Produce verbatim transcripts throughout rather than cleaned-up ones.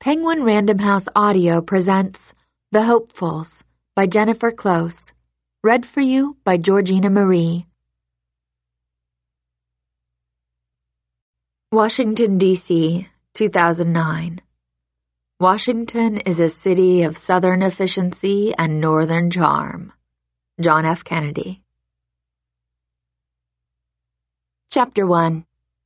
Penguin Random House Audio presents The Hopefuls by Jennifer Close, read for you by Georgina Marie. Washington, D C, two thousand nine. Washington is a city of Southern efficiency and Northern charm. John F. Kennedy. Chapter one.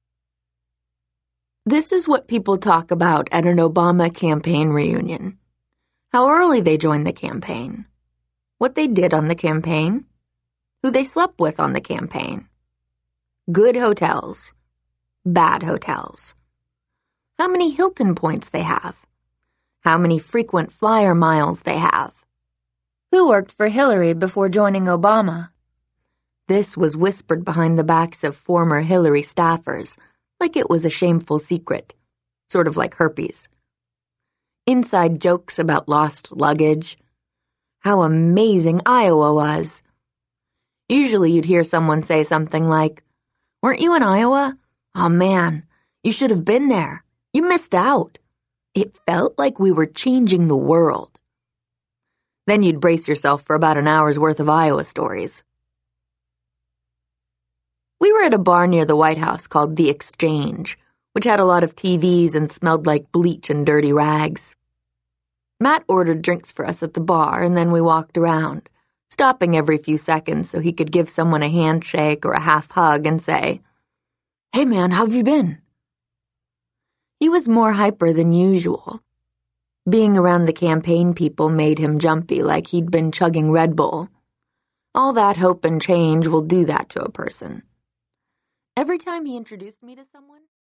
This is what people talk about at an Obama campaign reunion. How early they joined the campaign. What they did on the campaign. Who they slept with on the campaign. Good hotels. Bad hotels. How many Hilton points they have. How many frequent flyer miles they have. Who worked for Hillary before joining Obama. This was whispered behind the backs of former Hillary staffers, like it was a shameful secret, sort of like herpes. Inside jokes about lost luggage. How amazing Iowa was. Usually you'd hear someone say something like, "Weren't you in Iowa? Oh man, you should have been there. You missed out. It felt like we were changing the world." Then you'd brace yourself for about an hour's worth of Iowa stories. We were at a bar near the White House called The Exchange, which had a lot of T Vs and smelled like bleach and dirty rags. Matt ordered drinks for us at the bar, and then we walked around, stopping every few seconds so he could give someone a handshake or a half hug and say, "Hey man, how have you been?" He was more hyper than usual. Being around the campaign people made him jumpy like he'd been chugging Red Bull. All that hope and change will do that to a person. Every time he introduced me to someone,